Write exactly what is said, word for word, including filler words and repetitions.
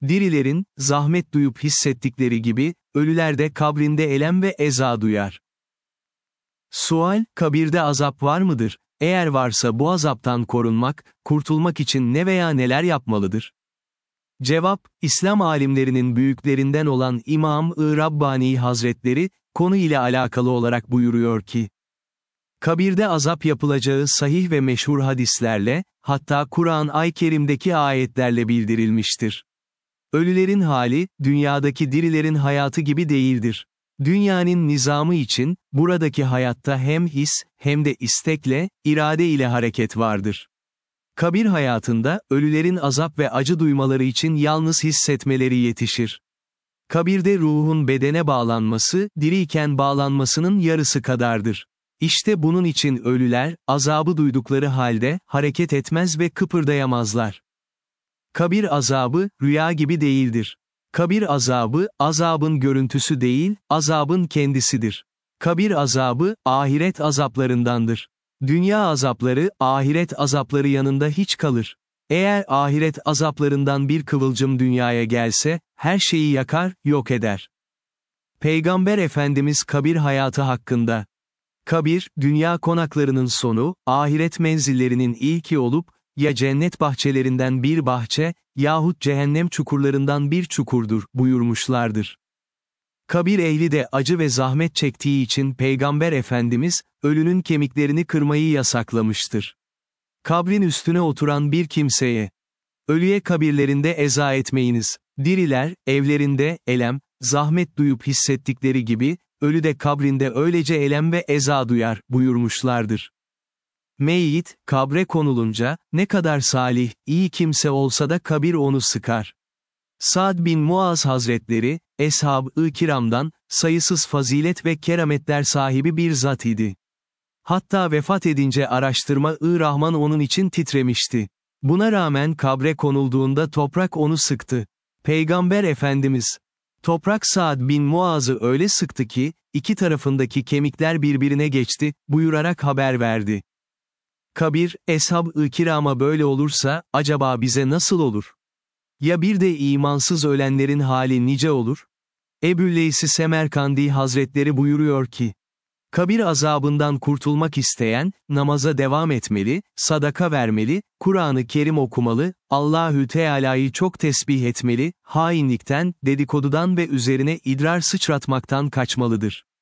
Dirilerin, zahmet duyup hissettikleri gibi, ölüler de kabrinde elem ve eza duyar. Sual, kabirde azap var mıdır? Eğer varsa bu azaptan korunmak, kurtulmak için ne veya neler yapmalıdır? Cevap, İslam alimlerinin büyüklerinden olan İmam-ı Rabbani Hazretleri, konu ile alakalı olarak buyuruyor ki, kabirde azap yapılacağı sahih ve meşhur hadislerle, hatta Kur'an-ı Kerim'deki ayetlerle bildirilmiştir. Ölülerin hali, dünyadaki dirilerin hayatı gibi değildir. Dünyanın nizamı için, buradaki hayatta hem his, hem de istekle, irade ile hareket vardır. Kabir hayatında, ölülerin azap ve acı duymaları için yalnız hissetmeleri yetişir. Kabirde ruhun bedene bağlanması, diriyken bağlanmasının yarısı kadardır. İşte bunun için ölüler, azabı duydukları halde, hareket etmez ve kıpırdayamazlar. Kabir azabı, rüya gibi değildir. Kabir azabı, azabın görüntüsü değil, azabın kendisidir. Kabir azabı, ahiret azaplarındandır. Dünya azapları, ahiret azapları yanında hiç kalır. Eğer ahiret azaplarından bir kıvılcım dünyaya gelse, her şeyi yakar, yok eder. Peygamber Efendimiz kabir hayatı hakkında, kabir, dünya konaklarının sonu, ahiret menzillerinin ilki olup, ya cennet bahçelerinden bir bahçe, yahut cehennem çukurlarından bir çukurdur, buyurmuşlardır. Kabir ehli de acı ve zahmet çektiği için Peygamber Efendimiz, ölünün kemiklerini kırmayı yasaklamıştır. Kabrin üstüne oturan bir kimseye, ölüye kabirlerinde eza etmeyiniz. Diriler, evlerinde, elem, zahmet duyup hissettikleri gibi, ölü de kabrinde öylece elem ve eza duyar, buyurmuşlardır. Meyyit, kabre konulunca, ne kadar salih, iyi kimse olsa da kabir onu sıkar. Sa'd bin Muaz Hazretleri, Eshab-ı Kiram'dan, sayısız fazilet ve kerametler sahibi bir zat idi. Hatta vefat edince araştırma-ı Rahman onun için titremişti. Buna rağmen kabre konulduğunda toprak onu sıktı. Peygamber Efendimiz, toprak Sa'd bin Muaz'ı öyle sıktı ki, iki tarafındaki kemikler birbirine geçti, buyurarak haber verdi. Kabir, Eshab-ı Kiram'a böyle olursa, acaba bize nasıl olur? Ya bir de imansız ölenlerin hali nice olur? Ebu'l-Leysi Semerkandi Hazretleri buyuruyor ki, kabir azabından kurtulmak isteyen, namaza devam etmeli, sadaka vermeli, Kur'an-ı Kerim okumalı, Allahü Teala'yı çok tesbih etmeli, hainlikten, dedikodudan ve üzerine idrar sıçratmaktan kaçmalıdır.